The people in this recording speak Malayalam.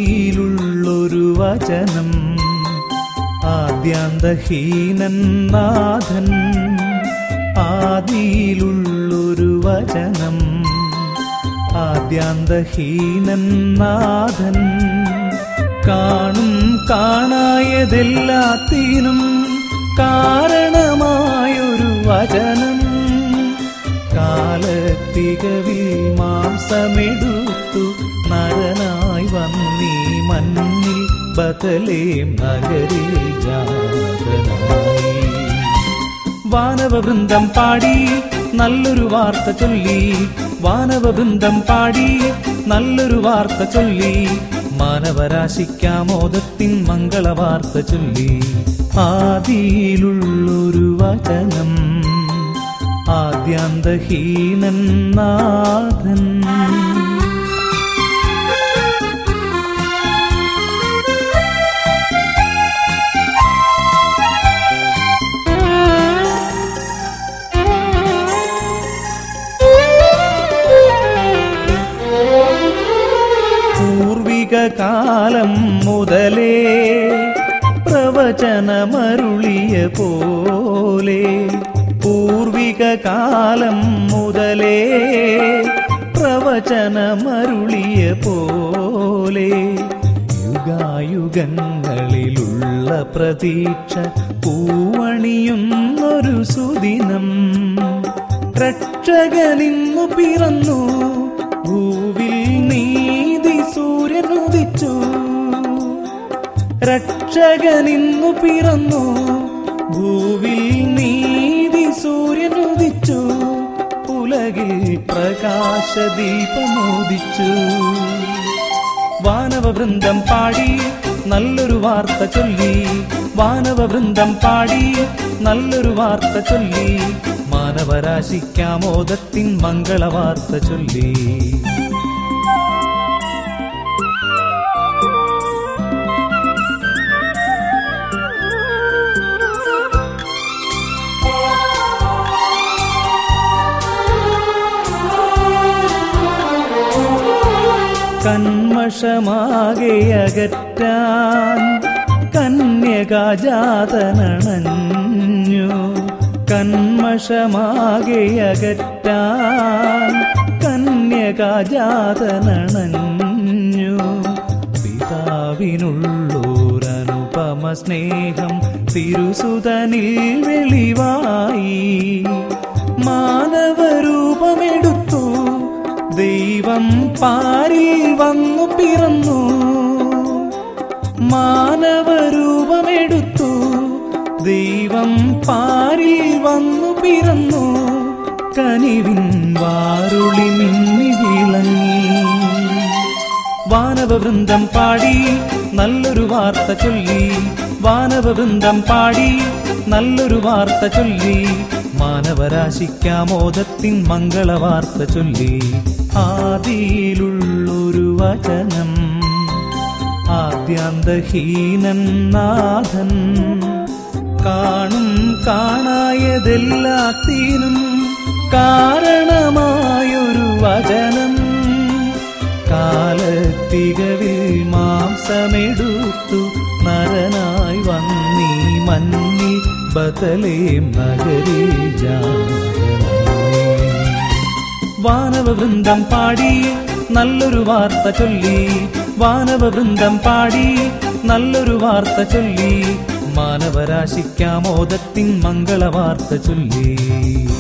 ആദിയിലുള്ളൊരു വചനം, ആദ്യാന്തഹീനൻ നാഥൻ. ആദിയിലുള്ളൊരു വചനം, ആദ്യാന്തഹീനൻ നാഥൻ. കാണും കാണായതെല്ലാത്തിനും കാരണമായൊരു വചനം, കാലത്തികവിൽ മാംസമെടുത്തു നരനായി വന്നീ മണ്ണിൽ ബത്ലേം നഗരിൽ ജാതനായി. വാനവവൃന്ദം പാടി നല്ലൊരു വാർത്ത ചൊല്ലി, വാനവവൃന്ദം പാടി നല്ലൊരു വാർത്ത ചൊല്ലി, മാനവരാശിക്കാമോദത്തിൻ മംഗളവാർത്ത ചൊല്ലി. ആദിയിലുള്ളൊരു വചനം, ആദ്യാന്തഹീനൻ നാഥൻ. പൂർവികകാലം മുതലേ പ്രവചനമരുളിയ പോലെ, പൂർവികകാലം മുതലേ പ്രവചനമരുളിയ പോലെ, യുഗായുഗങ്ങളിലുള്ള പ്രതീക്ഷ പൂവണിയുന്നൊരു സുദിനം. രക്ഷകനിന്നു പിറന്നു, ഭൂവിൽ നീതി സൂര്യനുദിച്ചു. രക്ഷകനിന്നു പിറന്നു, ഭൂവിൽ നീതി സൂര്യനുദിച്ചു. ഉലകിൽ പ്രകാശദീപമോദിച്ചു. വാനവവൃന്ദം പാടി നല്ലൊരു വാർത്ത ചൊല്ലി, വാനവവൃന്ദം പാടി നല്ലൊരു വാർത്ത ചൊല്ലി, മാനവരാശിക്കാമോദത്തിൻ മംഗളവാർത്ത ചൊല്ലി. കന്മഷമാകെ അകറ്റാൻ കന്യകാജാതനണഞ്ഞു, കന്മഷമാകെ അകറ്റാൻ കന്യകാജാതനണഞ്ഞു. പിതാവിനുള്ളോരനുപമ സ്നേഹം തിരുസുതനിൽ വെളിവായി. മാനവരൂപമെടുത്തു ദൈവം പാരിൽ വന്നു പിറന്നു. മാനവരൂപമെടുത്തു ദൈവം പാരിൽ വന്നു പിറന്നു. കനിവിൻ വാരുളി മിന്നി വിളങ്ങി. വാനവവൃന്ദം പാടി നല്ലൊരു വാർത്ത ചൊല്ലി, വാനവവൃന്ദം പാടി നല്ലൊരു വാർത്ത ചൊല്ലി, മാനവരാശിക്കാമോദത്തിൻ മംഗളവാർത്ത ചൊല്ലി. ആദിയിലുള്ളൊരു വചനം, ആദ്യാന്തഹീനൻ നാഥൻ. കാണും കാണായതെല്ലാത്തിനും കാരണമായൊരു വചനം, കാലത്തികവിൽ മാംസമെടുത്തു നരനായി വന്നീ മണ്ണിൽ ബത്ലേം നഗരിൽ ജാതനായി. വാനവവൃന്ദം പാടി നല്ലൊരു വാർത്ത ചൊല്ലി, വാനവവൃന്ദം പാടി നല്ലൊരു വാർത്ത ചൊല്ലി, മാനവരാശിക്കാമോദത്തിൻ മംഗളവാർത്ത ചൊല്ലി.